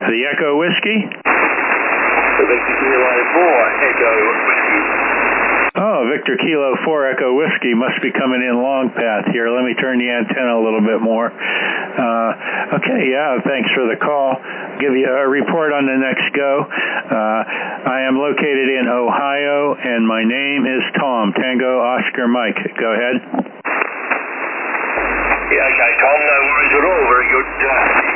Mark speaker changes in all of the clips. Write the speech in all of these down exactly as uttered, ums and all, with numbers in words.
Speaker 1: The Echo Whiskey?
Speaker 2: The Victor Kilo four Echo Whiskey.
Speaker 1: Oh, Victor Kilo four Echo Whiskey must be coming in long path here. Let me turn the antenna a little bit more. Uh, okay, yeah, thanks for the call. Give you a report on the next go. Uh, I am located in Ohio, and my name is Tom, Tango Oscar Mike. Go ahead.
Speaker 2: Yeah, okay, Tom, no worries at all. Very good. Uh,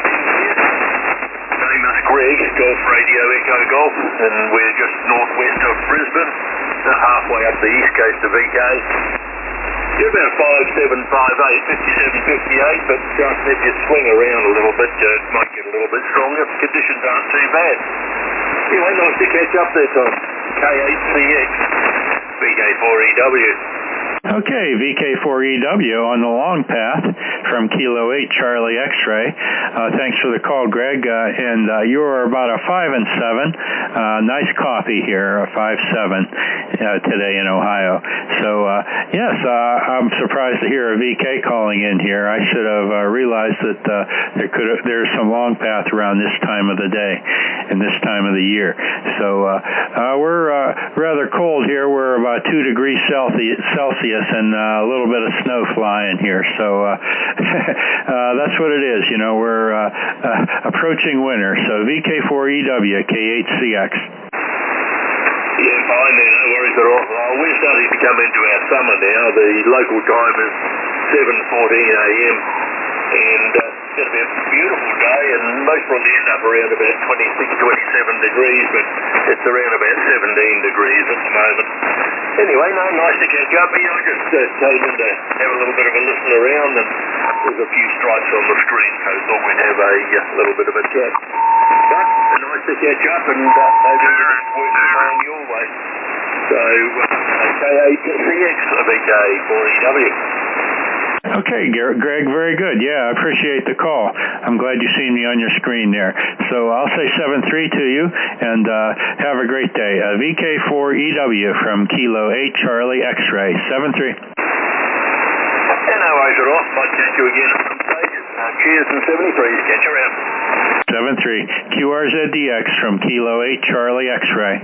Speaker 2: name is Greg, Golf Radio Echo Golf, and we're just northwest of Brisbane, halfway up the east coast of V K. You're about five seven five eight, fifty-seven fifty-eight, but just if you swing around a little bit, uh, it might get a little bit stronger. Conditions aren't too bad. Anyway, nice to catch up there, Tom. K eight C X, V K four E W.
Speaker 1: Okay, V K four E W on the long path from Kilo eight Charlie X-Ray. Uh, thanks for the call, Greg. Uh, and uh, you are about a five and seven. Uh, nice coffee here, a five seven uh, today in Ohio. So uh, yes, uh, I'm surprised to hear a V K calling in here. I should have uh, realized that uh, there could have, there's some long path around this time of the day and this time of the year. So uh, uh, we're uh, rather cold here. We're about two degrees Celsius. Celsius and uh, a little bit of snow flying here, so uh, uh, that's what it is. You know, we're uh, uh, approaching winter. So V K four E W, K eight C X.
Speaker 2: Yeah, fine there, no worries at all. Well, we're starting to come into our summer now. The local time is seven fourteen a m and uh, it's going to be a beautiful day, and most probably end up around about twenty-six, twenty-seven degrees, but it's around about seventeen degrees at the moment. Anyway, no, nice to catch up here. I just uh, came in to have a little bit of a listen around, and there's a few strikes on the screen, so I thought we'd have a uh, little bit of a chat. But uh, nice to catch up, and uh, maybe it's working on your way. So, uh, K eight C X, V K four E W.
Speaker 1: Okay, Greg, very good. Yeah, I appreciate the call. I'm glad you seen me on your screen there. So I'll say seven three to you, and uh, have a great day. Uh, V K four E W from Kilo eight Charlie X-Ray, seven three.
Speaker 2: Yeah, no worries at all. Might catch you again at some stage. Uh, cheers and seventy-threes. Catch you around.
Speaker 1: seven three. Q R Z D X from Kilo eight Charlie X-Ray.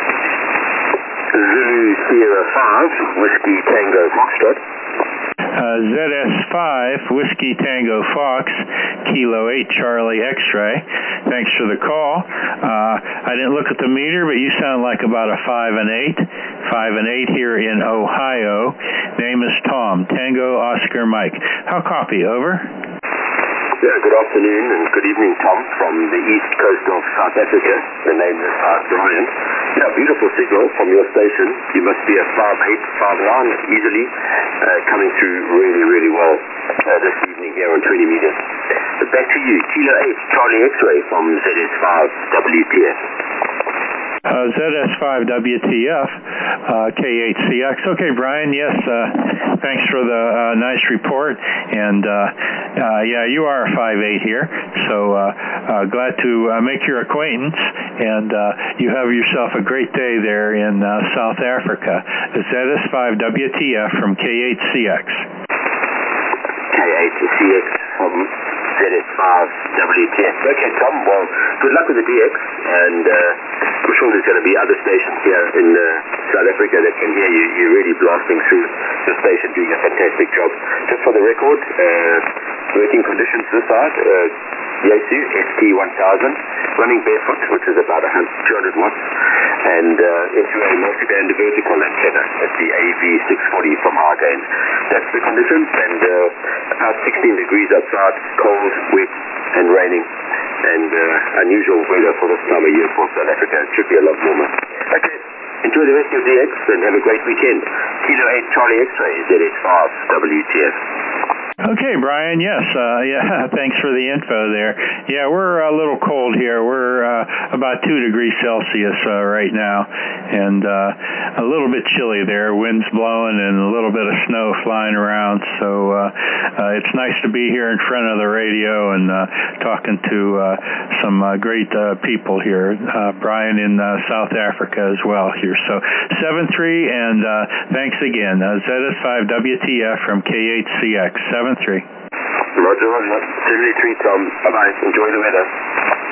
Speaker 2: Zulu Sierra five, Whiskey Tango Foxtrot.
Speaker 1: Uh, Z S five, Whiskey Tango Fox, Kilo eight Charlie X-Ray. Thanks for the call. Uh, I didn't look at the meter, but you sound like about a five and eight. five and eight here in Ohio. Name is Tom, Tango Oscar Mike. How copy? Over?
Speaker 3: Yeah, good afternoon and good evening, Tom, from the east coast of South Africa. The name is uh, Brian. Yeah, beautiful signal from your station. You must be a five eight, five nine easily, uh, coming through really, really well uh, this evening here on twenty meters. But back to you, Kilo eight, Charlie X-Ray from Z S five W T F.
Speaker 1: Uh, Z S five W T F, uh, K eight C X. Okay, Brian, yes, uh, thanks for the uh, nice report. And, uh, uh, yeah, you are a five eight here, so uh, uh, glad to uh, make your acquaintance. And uh, you have yourself a great day there in uh, South Africa. The Z S five W T F from K eight C X.
Speaker 3: K eight C X from Z S five W T F. Okay, Tom, well, good luck with the D X, and uh, I'm sure there's going to be other stations here in uh, South Africa that can hear you. You're really blasting through the station, doing a fantastic job. Just for the record, uh, working conditions this side, uh, Yaesu S T one thousand, running barefoot, which is about two hundred watts, and uh, into a multi-band vertical antenna at the A V six forty from Hargain. That's the conditions, and uh, about sixteen degrees outside, cold, wet, and raining, and uh, unusual weather for this time of year for South Africa. It should be a lot warmer. Okay, enjoy the rest of your D X and have a great weekend. Kilo eight Charlie X-Ray, Z S five W T F.
Speaker 1: Okay, Brian, yes, uh, yeah, thanks for the info there. Yeah, we're a little cold here. We're uh, about two degrees Celsius uh, right now, and uh, a little bit chilly there. Wind's blowing and a little bit of snow flying around, so uh, uh, it's nice to be here in front of the radio and uh, talking to uh, some uh, great uh, people here. Uh, Brian in uh, South Africa as well here. So seven three, and uh, thanks again. Uh, Z S five W T F from K eight C X, seven three.
Speaker 3: Roger, Roger. seventy-three, Tom. Bye-bye. Enjoy the weather.